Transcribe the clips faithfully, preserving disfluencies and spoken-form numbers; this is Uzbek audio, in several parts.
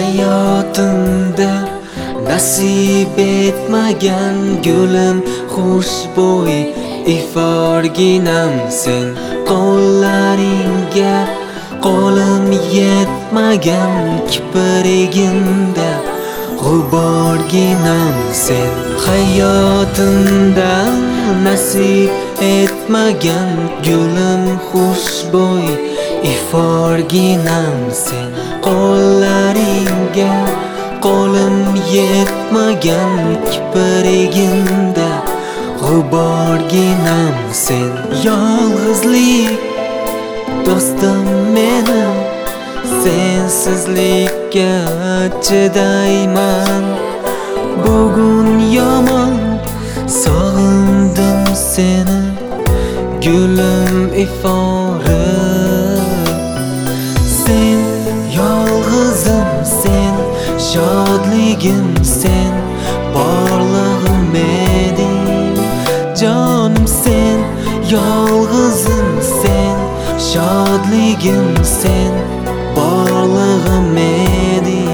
Hayotimda nasib etmagan gulim xushbo'y iforginam sen. Qo'llaringga qo'lim yetmagan kiprigimda g'uborginam sen. Hayotimda nasib etmagan gulim xushbo'y iforginam sen. Qo'llaringga qo'lim yetmagan kiprigimda g'uborginam sen. Yolg'izlik do'stim menim, sensizlikka chidayman. Bugun yomon sog'indim seni, gulim ifori. Sen yolg'izim sen, shodligim sen, borlig'im eding. Jonim sen, yolg'izim sen, shodligim sen, borlig'im eding.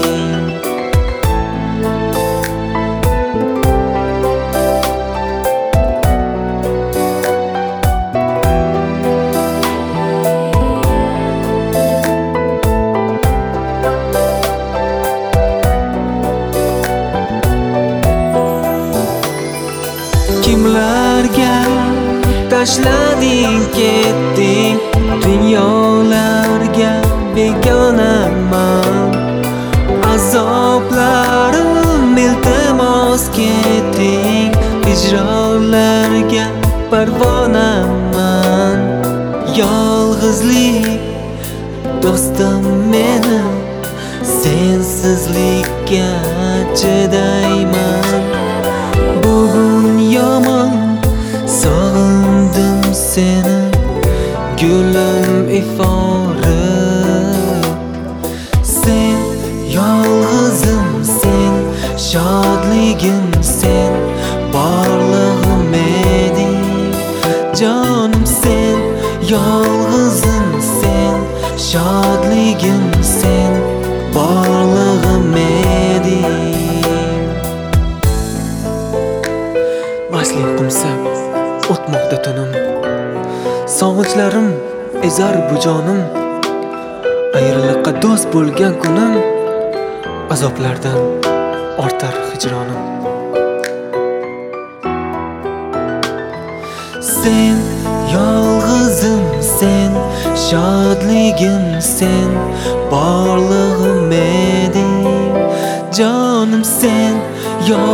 Kimlarga tashlading ketding, dunyolarga begonaman. Azoblarim iltimos ketding, hijronlarga parvonaman. Yolg'izlik do'stim menim, sensizlikka chidayman. Bugun yomon sog'indim seni, gulim ifori. Sen yolg'izim sen, shodligim sen, borlig'im eding. Jonim sen, yolg'izim sen, shodligim sen, borlig'im eding. Mash'ling qumsab o'tmoqda tunim, sog'inchlarim ezar bu jonim. Ayriliqqa do'st bo'lgan kunim, azoblardan ortar hijronim. Sen yolg'izim sen, shodligim sen, borlig'im eding. Jonim sen,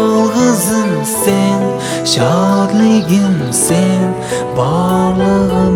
yolg'izim sen, shodligim sen, borlig'im